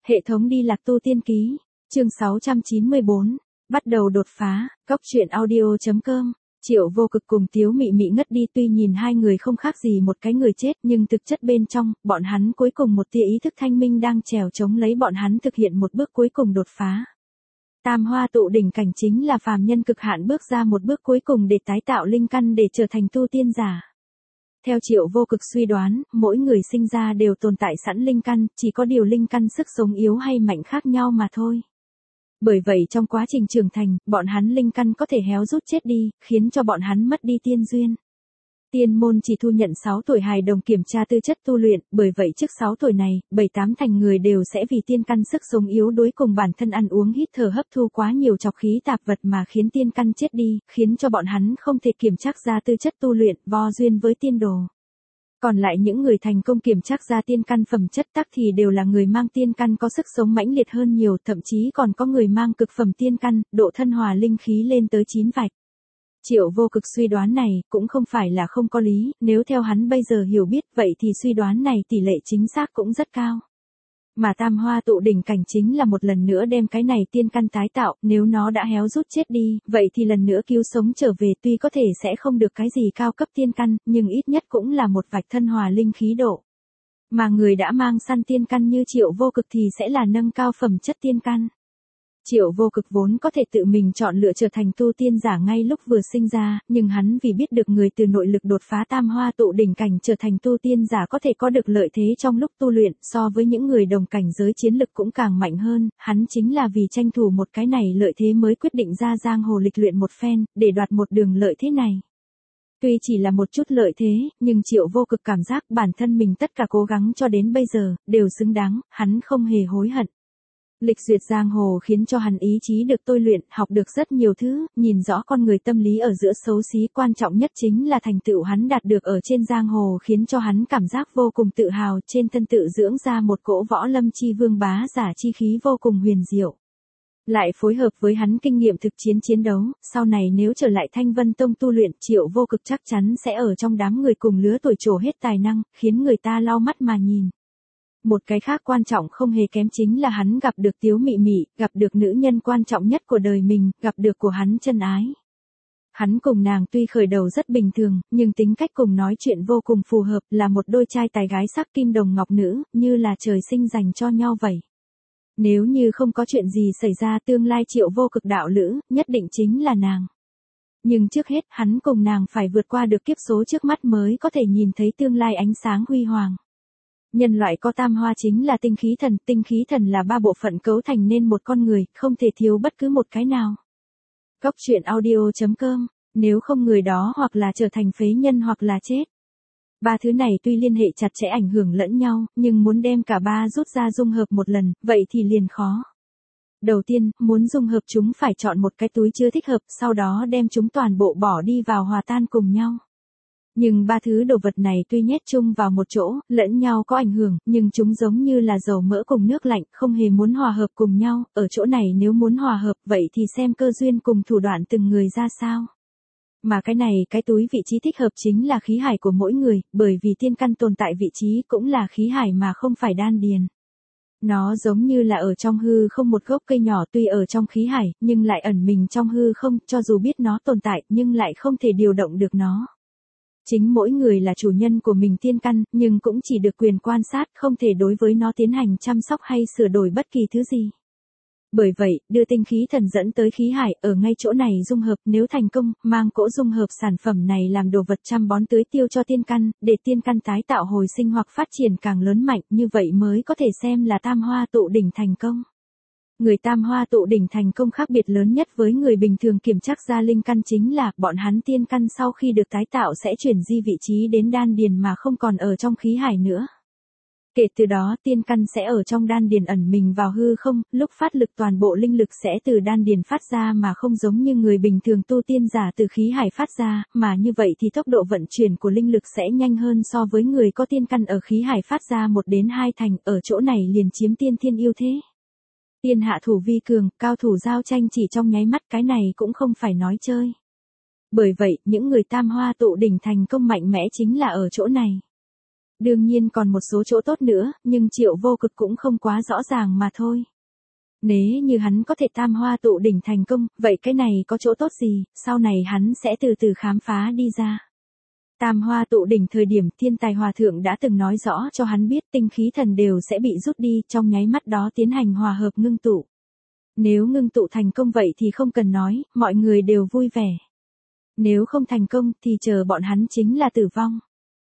Hệ thống đi lạc tu tiên ký, chương 694, bắt đầu đột phá, góc truyện audio.com. Triệu Vô Cực cùng Tiếu Mị Mị ngất đi, tuy nhìn hai người không khác gì một cái người chết, nhưng thực chất bên trong, bọn hắn cuối cùng một tia ý thức thanh minh đang trèo chống lấy bọn hắn thực hiện một bước cuối cùng đột phá. Tam hoa tụ đỉnh cảnh chính là phàm nhân cực hạn bước ra một bước cuối cùng để tái tạo linh căn để trở thành tu tiên giả. Theo Triệu Vô Cực suy đoán, mỗi người sinh ra đều tồn tại sẵn linh căn, chỉ có điều linh căn sức sống yếu hay mạnh khác nhau mà thôi. Bởi vậy trong quá trình trưởng thành, bọn hắn linh căn có thể héo rút chết đi, khiến cho bọn hắn mất đi tiên duyên. Tiên môn chỉ thu nhận 6 tuổi hài đồng kiểm tra tư chất tu luyện, bởi vậy trước 6 tuổi này, 7-8 thành người đều sẽ vì tiên căn sức sống yếu đuối cùng bản thân ăn uống hít thở hấp thu quá nhiều trọc khí tạp vật mà khiến tiên căn chết đi, khiến cho bọn hắn không thể kiểm tra ra tư chất tu luyện, vô duyên với tiên đồ. Còn lại những người thành công kiểm tra ra tiên căn phẩm chất tắc thì đều là người mang tiên căn có sức sống mãnh liệt hơn nhiều, thậm chí còn có người mang cực phẩm tiên căn, độ thân hòa linh khí lên tới 9 vạch. Triệu Vô Cực suy đoán này cũng không phải là không có lý, nếu theo hắn bây giờ hiểu biết vậy thì suy đoán này tỷ lệ chính xác cũng rất cao. Mà tam hoa tụ đỉnh cảnh chính là một lần nữa đem cái này tiên căn tái tạo, nếu nó đã héo rút chết đi, vậy thì lần nữa cứu sống trở về, tuy có thể sẽ không được cái gì cao cấp tiên căn, nhưng ít nhất cũng là một vạch thân hòa linh khí độ. Mà người đã mang săn tiên căn như Triệu Vô Cực thì sẽ là nâng cao phẩm chất tiên căn. Triệu Vô Cực vốn có thể tự mình chọn lựa trở thành tu tiên giả ngay lúc vừa sinh ra, nhưng hắn vì biết được người từ nội lực đột phá tam hoa tụ đỉnh cảnh trở thành tu tiên giả có thể có được lợi thế trong lúc tu luyện, so với những người đồng cảnh giới chiến lực cũng càng mạnh hơn, hắn chính là vì tranh thủ một cái này lợi thế mới quyết định ra giang hồ lịch luyện một phen, để đoạt một đường lợi thế này. Tuy chỉ là một chút lợi thế, nhưng Triệu Vô Cực cảm giác bản thân mình tất cả cố gắng cho đến bây giờ, đều xứng đáng, hắn không hề hối hận. Lịch duyệt giang hồ khiến cho hắn ý chí được tôi luyện, học được rất nhiều thứ, nhìn rõ con người tâm lý ở giữa xấu xí, quan trọng nhất chính là thành tựu hắn đạt được ở trên giang hồ khiến cho hắn cảm giác vô cùng tự hào, trên thân tự dưỡng ra một cỗ võ lâm chi vương bá giả chi khí vô cùng huyền diệu. Lại phối hợp với hắn kinh nghiệm thực chiến chiến đấu, sau này nếu trở lại Thanh Vân Tông tu luyện, Triệu Vô Cực chắc chắn sẽ ở trong đám người cùng lứa tuổi trổ hết tài năng, khiến người ta lau mắt mà nhìn. Một cái khác quan trọng không hề kém chính là hắn gặp được Tiếu Mị Mị, gặp được nữ nhân quan trọng nhất của đời mình, gặp được của hắn chân ái. Hắn cùng nàng tuy khởi đầu rất bình thường, nhưng tính cách cùng nói chuyện vô cùng phù hợp, là một đôi trai tài gái sắc kim đồng ngọc nữ, như là trời sinh dành cho nhau vậy. Nếu như không có chuyện gì xảy ra tương lai Triệu Vô Cực đạo lữ, nhất định chính là nàng. Nhưng trước hết hắn cùng nàng phải vượt qua được kiếp số trước mắt mới có thể nhìn thấy tương lai ánh sáng huy hoàng. Nhân loại có tam hoa chính là tinh khí thần là 3 bộ phận cấu thành nên một con người, không thể thiếu bất cứ một cái nào. Góc truyện audio.com, nếu không người đó hoặc là trở thành phế nhân hoặc là chết. 3 thứ này tuy liên hệ chặt chẽ ảnh hưởng lẫn nhau, nhưng muốn đem cả 3 rút ra dung hợp một lần, vậy thì liền khó. Đầu tiên, muốn dung hợp chúng phải chọn một cái túi chưa thích hợp, sau đó đem chúng toàn bộ bỏ đi vào hòa tan cùng nhau. Nhưng 3 thứ đồ vật này tuy nhét chung vào một chỗ, lẫn nhau có ảnh hưởng, nhưng chúng giống như là dầu mỡ cùng nước lạnh, không hề muốn hòa hợp cùng nhau, ở chỗ này nếu muốn hòa hợp vậy thì xem cơ duyên cùng thủ đoạn từng người ra sao. Mà cái túi vị trí thích hợp chính là khí hải của mỗi người, bởi vì tiên căn tồn tại vị trí cũng là khí hải mà không phải đan điền. Nó giống như là ở trong hư không một gốc cây nhỏ tuy ở trong khí hải, nhưng lại ẩn mình trong hư không, cho dù biết nó tồn tại, nhưng lại không thể điều động được nó. Chính mỗi người là chủ nhân của mình tiên căn, nhưng cũng chỉ được quyền quan sát, không thể đối với nó tiến hành chăm sóc hay sửa đổi bất kỳ thứ gì. Bởi vậy, đưa tinh khí thần dẫn tới khí hải, ở ngay chỗ này dung hợp, nếu thành công, mang cỗ dung hợp sản phẩm này làm đồ vật chăm bón tưới tiêu cho tiên căn, để tiên căn tái tạo hồi sinh hoặc phát triển càng lớn mạnh, như vậy mới có thể xem là tam hoa tụ đỉnh thành công. Người tam hoa tụ đỉnh thành công khác biệt lớn nhất với người bình thường kiểm tra ra linh căn chính là, bọn hắn tiên căn sau khi được tái tạo sẽ chuyển di vị trí đến đan điền mà không còn ở trong khí hải nữa. Kể từ đó tiên căn sẽ ở trong đan điền ẩn mình vào hư không, lúc phát lực toàn bộ linh lực sẽ từ đan điền phát ra mà không giống như người bình thường tu tiên giả từ khí hải phát ra, mà như vậy thì tốc độ vận chuyển của linh lực sẽ nhanh hơn so với người có tiên căn ở khí hải phát ra 1 đến 2 thành, ở chỗ này liền chiếm tiên thiên ưu thế. Tiên hạ thủ vi cường, cao thủ giao tranh chỉ trong nháy mắt, cái này cũng không phải nói chơi. Bởi vậy, những người tam hoa tụ đỉnh thành công mạnh mẽ chính là ở chỗ này. Đương nhiên còn một số chỗ tốt nữa, nhưng Triệu Vô Cực cũng không quá rõ ràng mà thôi. Nếu như hắn có thể tam hoa tụ đỉnh thành công, vậy cái này có chỗ tốt gì, sau này hắn sẽ từ từ khám phá đi ra. Tam hoa tụ đỉnh thời điểm Thiên Tài Hòa Thượng đã từng nói rõ cho hắn biết tinh khí thần đều sẽ bị rút đi, trong nháy mắt đó tiến hành hòa hợp ngưng tụ. Nếu ngưng tụ thành công vậy thì không cần nói, mọi người đều vui vẻ. Nếu không thành công thì chờ bọn hắn chính là tử vong.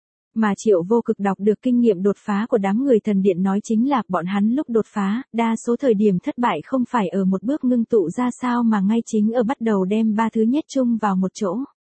Mà Triệu Vô Cực đọc được kinh nghiệm đột phá của đám người thần điện nói chính là bọn hắn lúc đột phá, đa số thời điểm thất bại không phải ở một bước ngưng tụ ra sao mà ngay chính ở bắt đầu đem ba thứ nhét chung vào một chỗ.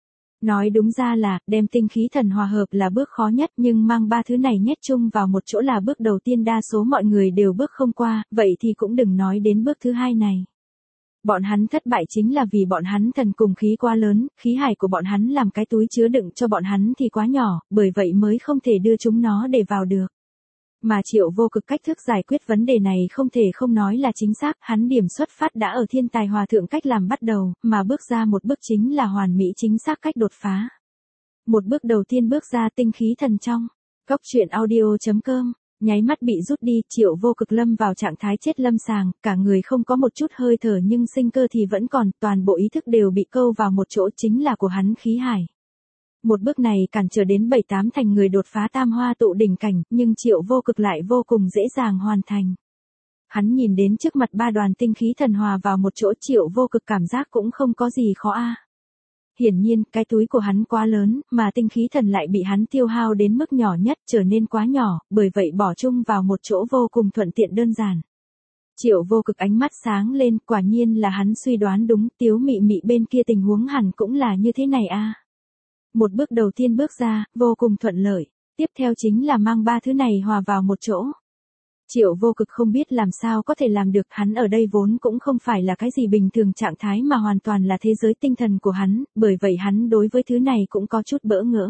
Nói đúng ra là, đem tinh khí thần hòa hợp là bước khó nhất nhưng mang ba thứ này nhét chung vào một chỗ là bước đầu tiên đa số mọi người đều bước không qua, vậy thì cũng đừng nói đến bước thứ hai này. Bọn hắn thất bại chính là vì bọn hắn thần cùng khí quá lớn, khí hải của bọn hắn làm cái túi chứa đựng cho bọn hắn thì quá nhỏ, bởi vậy mới không thể đưa chúng nó để vào được. Mà Triệu Vô Cực cách thức giải quyết vấn đề này không thể không nói là chính xác, hắn điểm xuất phát đã ở Thiên Tài Hòa Thượng cách làm bắt đầu, mà bước ra một bước chính là hoàn mỹ chính xác cách đột phá. Một bước đầu tiên bước ra tinh khí thần trong. Góc truyện audio.com, nháy mắt bị rút đi, Triệu Vô Cực lâm vào trạng thái chết lâm sàng, cả người không có một chút hơi thở nhưng sinh cơ thì vẫn còn, toàn bộ ý thức đều bị câu vào một chỗ chính là của hắn khí hải. Một bước này cản trở đến 7-8 thành người đột phá tam hoa tụ đỉnh cảnh, nhưng Triệu Vô Cực lại vô cùng dễ dàng hoàn thành. Hắn nhìn đến trước mặt ba đoàn tinh khí thần hòa vào một chỗ, Triệu Vô Cực cảm giác cũng không có gì khó a. Hiển nhiên, cái túi của hắn quá lớn, mà tinh khí thần lại bị hắn tiêu hao đến mức nhỏ nhất, trở nên quá nhỏ, bởi vậy bỏ chung vào một chỗ vô cùng thuận tiện đơn giản. Triệu Vô Cực ánh mắt sáng lên, quả nhiên là hắn suy đoán đúng, Tiếu Mị Mị bên kia tình huống hẳn cũng là như thế này a. Một bước đầu tiên bước ra, vô cùng thuận lợi, tiếp theo chính là mang ba thứ này hòa vào một chỗ. Triệu Vô Cực không biết làm sao có thể làm được, hắn ở đây vốn cũng không phải là cái gì bình thường trạng thái mà hoàn toàn là thế giới tinh thần của hắn, bởi vậy hắn đối với thứ này cũng có chút bỡ ngỡ.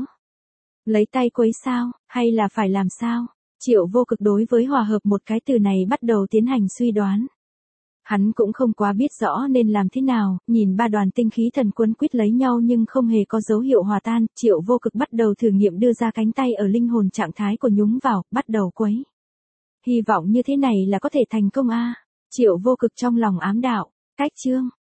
Lấy tay quấy sao, hay là phải làm sao? Triệu Vô Cực đối với hòa hợp một cái từ này bắt đầu tiến hành suy đoán. Hắn cũng không quá biết rõ nên làm thế nào, nhìn ba đoàn tinh khí thần quấn quýt lấy nhau nhưng không hề có dấu hiệu hòa tan, Triệu Vô Cực bắt đầu thử nghiệm đưa ra cánh tay ở linh hồn trạng thái của nhúng vào, bắt đầu quấy. Hy vọng như thế này là có thể thành công a. Triệu Vô Cực trong lòng ám đạo, cách chương.